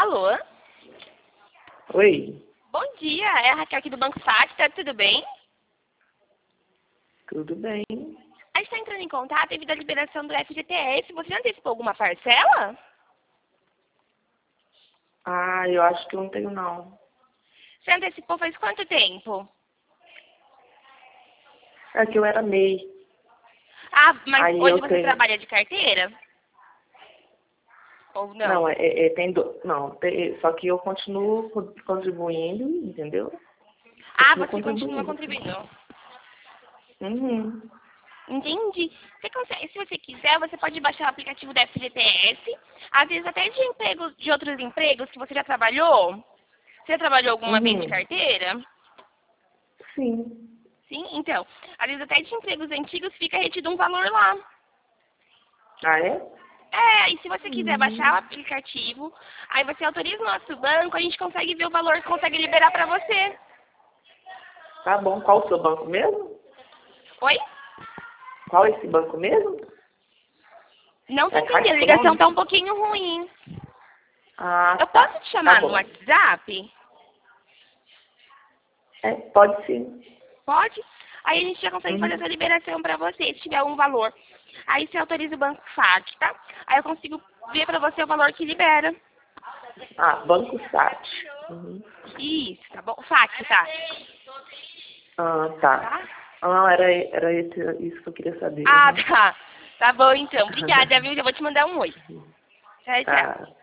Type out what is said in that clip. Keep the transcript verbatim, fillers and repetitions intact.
Alô? Oi, Bom dia, é a Raquel aqui do Banco Sac, tá tudo bem? tudo bem? A gente está entrando em contato devido à liberação do F G T S. Você antecipou alguma parcela? Ah, eu acho que eu não tenho não. Você antecipou faz quanto tempo? É que eu era M E I. Ah, mas Aí hoje eu você tenho. trabalha de carteira? Ou Não, não? é, é, é, tem do... Não, tem... só que eu continuo co- contribuindo, entendeu? Ah, Continuo você continua contribuindo, sim. contribuindo. Uhum. Entendi. Você consegue, se você quiser, você pode baixar o aplicativo da F G T S. Às vezes até de empregos, de outros empregos que você já trabalhou. Você já trabalhou alguma vez de Uhum. carteira? Sim. Sim, então. Às vezes até de empregos antigos fica retido um valor lá. Ah, é? É, e se você quiser baixar o Uhum. aplicativo, aí você autoriza o nosso banco, a gente consegue ver o valor, consegue liberar pra você. Tá bom. Qual o seu banco mesmo? Oi? Qual é esse banco mesmo? Não tô É entendendo, Caixa a ligação tá Econômica? um pouquinho ruim. Ah, Eu tá. posso te Tá chamar no bom. WhatsApp? É, pode sim. Pode? Aí a gente já consegue fazer Uhum. essa liberação pra você, se tiver algum valor. Aí você autoriza o banco Sac, tá? Aí eu consigo ver pra você o valor que libera. Ah, Banco Sat. Uhum. Isso, tá bom? Sac, tá? Ah, tá. Tá? Ah, era, era esse, isso que eu queria saber. Ah, Uhum. tá. Tá bom então. Obrigada, viu? Já vou te mandar um oi. Tchau, tchau. Tá.